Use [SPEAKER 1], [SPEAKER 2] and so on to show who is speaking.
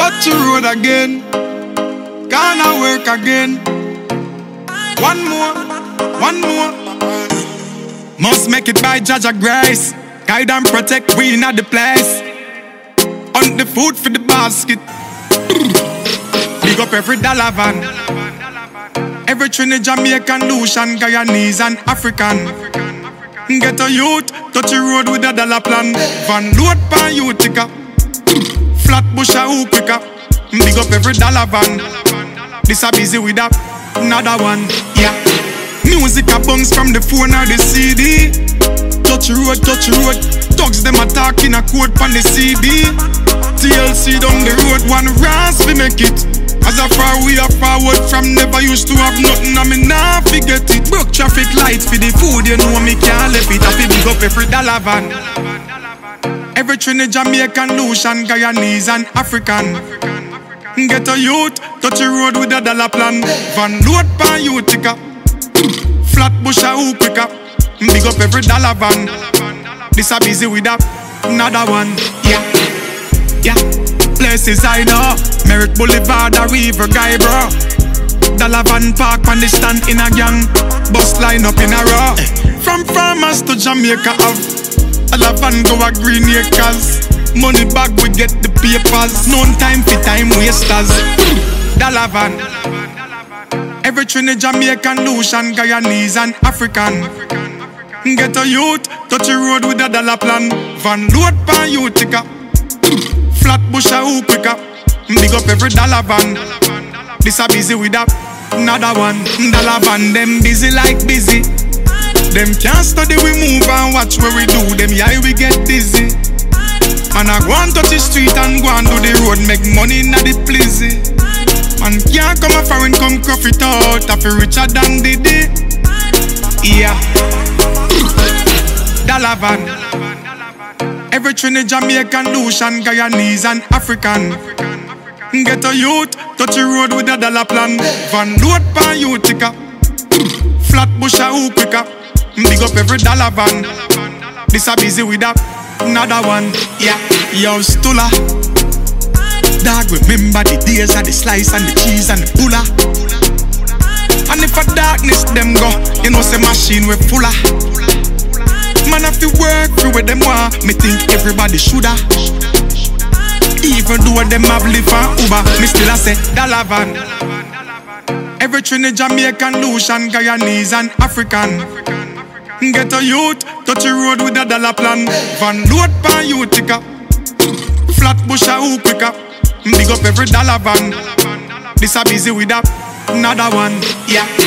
[SPEAKER 1] touch the road again. Gonna work again. One more. Must make it by Jaja Grace. Guide and protect, we in the place. On the food for the basket. Big up every dollar van. Every Trinidad, Jamaican, Lucian, Guyanese and African. Get a youth, touch the road with a dollar plan. Van load pan Utica. Flat bush a hook quicker. Big up every dollar van. This a busy with a another one. Yeah. Music a bounce from the phone or the CD. Touch the road. Thugs them attack in a code pan the CD. TLC down the road, one ras we make it. As a far we are forward from never used to have nothing, I mean nah forget it. Broke traffic lights for the food, you know me can't left it. I feel big up every dollar van. Every Trinidad, Jamaican, Lucian, Guyanese and African. Get a youth, touch the road with a dollar plan. Van load pan Utica. Flat bush a hook quicker. Big up every dollar van. This a busy with a another one. Yeah. Places I know. Merrick Boulevard, a River Guy, bro. Dollar van park on the stand in a gang. Bus line up in a row. From farmers to Jamaica have. Dollar van go a green acres. Money bag we get the papers. No time for time wasters. Dollar van. Every Trinidad, Jamaican, Lucian, Guyanese and African. Get a youth, touch the road with a dollar plan. Van load pan Utica. Flat bush a hook quicker. Big up every dollar van. This a busy with a another one. Dollar van, them busy like busy. Them can't study, we move and watch where we do. Them yeah, we get dizzy. Man, I go and touch the street and go and do the road. Make money in the pleasy. Man can't come a foreign, come cough it out. I feel richer than Diddy. Yeah. Dollar van. Every Trinidad, Jamaican, Lucian, Guyanese and African. Get a youth, touch the road with a dollar plan. Van load pan Utica. Flat bush a hook quicker. Big up every dollar van. This a busy with a another one. Yeah. Yo, Stula. Dog, remember the days of the slice and the cheese and the pulla. And if a darkness them go, you know say machine we fuller. Man have to work through with them want. Me think everybody shoulda. Even though them have live and Uber, me still a say dollar van. Every Trinidad, Jamaican, Lucian, Guyanese and African. Get a youth, touch the road with a dollar plan. Van load pan Utica. Flat bush a hook quicker. Big up every dollar van. This a busy with a another one. Yeah.